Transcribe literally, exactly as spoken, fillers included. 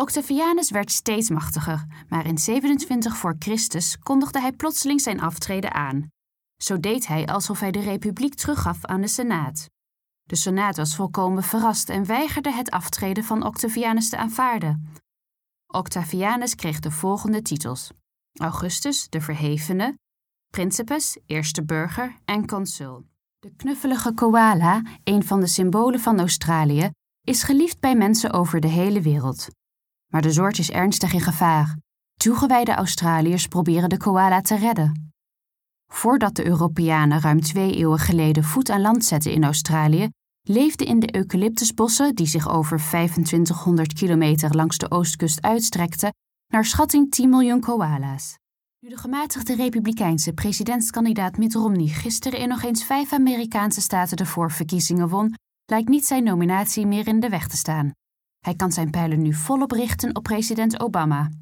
Octavianus werd steeds machtiger, maar in zevenentwintig voor Christus kondigde hij plotseling zijn aftreden aan. Zo deed hij alsof hij de republiek teruggaf aan de Senaat. De Senaat was volkomen verrast en weigerde het aftreden van Octavianus te aanvaarden. Octavianus kreeg de volgende titels: Augustus, de Verhevene, Principes, eerste burger en consul. De knuffelige koala, een van de symbolen van Australië, is geliefd bij mensen over de hele wereld. Maar de soort is ernstig in gevaar. Toegewijde Australiërs proberen de koala te redden. Voordat de Europeanen ruim twee eeuwen geleden voet aan land zetten in Australië, leefden in de eucalyptusbossen, die zich over vijfentwintighonderd kilometer langs de oostkust uitstrekten, naar schatting tien miljoen koala's. Nu de gematigde republikeinse presidentskandidaat Mitt Romney gisteren in nog eens vijf Amerikaanse staten de voorverkiezingen won, lijkt niet zijn nominatie meer in de weg te staan. Hij kan zijn pijlen nu volop richten op president Obama.